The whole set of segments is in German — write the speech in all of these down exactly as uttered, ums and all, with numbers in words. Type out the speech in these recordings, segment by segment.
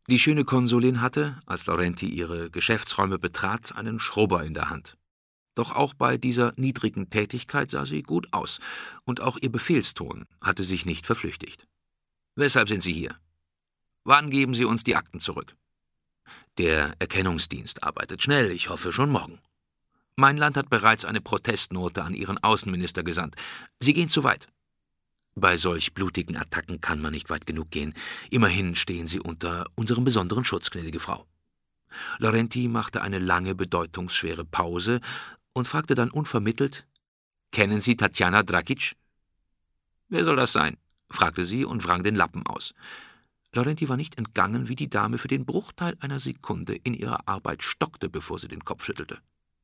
Die schöne Konsulin hatte, als Laurenti ihre Geschäftsräume betrat, einen Schrubber in der Hand. Doch auch bei dieser niedrigen Tätigkeit sah sie gut aus, und auch ihr Befehlston hatte sich nicht verflüchtigt. »Weshalb sind Sie hier? Wann geben Sie uns die Akten zurück?« »Der Erkennungsdienst arbeitet schnell, ich hoffe schon morgen. Mein Land hat bereits eine Protestnote an Ihren Außenminister gesandt. Sie gehen zu weit.« »Bei solch blutigen Attacken kann man nicht weit genug gehen. Immerhin stehen Sie unter unserem besonderen Schutz, gnädige Frau.« Laurenti machte eine lange, bedeutungsschwere Pause und fragte dann unvermittelt: »Kennen Sie Tatjana Dragic?« »Wer soll das sein?« fragte sie und wrang den Lappen aus. Laurenti war nicht entgangen, wie die Dame für den Bruchteil einer Sekunde in ihrer Arbeit stockte, bevor sie den Kopf schüttelte.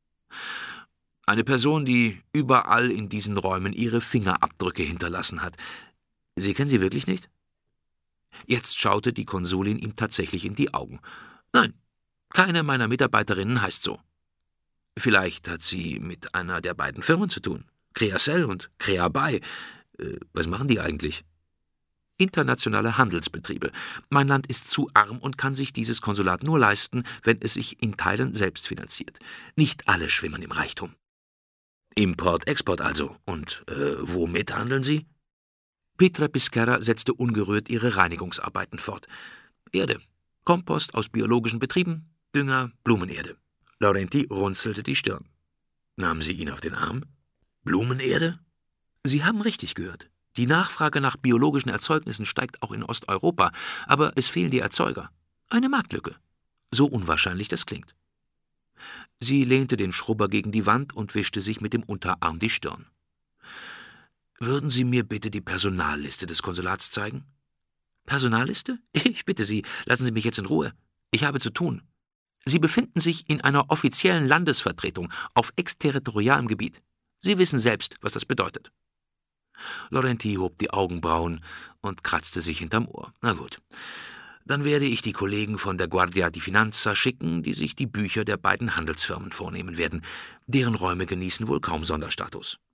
»Eine Person, die überall in diesen Räumen ihre Fingerabdrücke hinterlassen hat. Sie kennen sie wirklich nicht?« Jetzt schaute die Konsulin ihm tatsächlich in die Augen. »Nein, keine meiner Mitarbeiterinnen heißt so.« »Vielleicht hat sie mit einer der beiden Firmen zu tun. Creacel und Creabay. Äh, was machen die eigentlich?« »Internationale Handelsbetriebe. Mein Land ist zu arm und kann sich dieses Konsulat nur leisten, wenn es sich in Teilen selbst finanziert. Nicht alle schwimmen im Reichtum.« »Import, Export also. Und äh, womit handeln Sie?« Petra Pisquera setzte ungerührt ihre Reinigungsarbeiten fort. »Erde. Kompost aus biologischen Betrieben, Dünger, Blumenerde.« Laurenti runzelte die Stirn. »Nahmen Sie ihn auf den Arm? Blumenerde?« »Sie haben richtig gehört. Die Nachfrage nach biologischen Erzeugnissen steigt auch in Osteuropa, aber es fehlen die Erzeuger. Eine Marktlücke. So unwahrscheinlich das klingt.« Sie lehnte den Schrubber gegen die Wand und wischte sich mit dem Unterarm die Stirn. »Würden Sie mir bitte die Personalliste des Konsulats zeigen?« »Personalliste? Ich bitte Sie, lassen Sie mich jetzt in Ruhe. Ich habe zu tun. Sie befinden sich in einer offiziellen Landesvertretung auf exterritorialem Gebiet. Sie wissen selbst, was das bedeutet.« Laurenti hob die Augenbrauen und kratzte sich hinterm Ohr. »Na gut, dann werde ich die Kollegen von der Guardia di Finanza schicken, die sich die Bücher der beiden Handelsfirmen vornehmen werden. Deren Räume genießen wohl kaum Sonderstatus.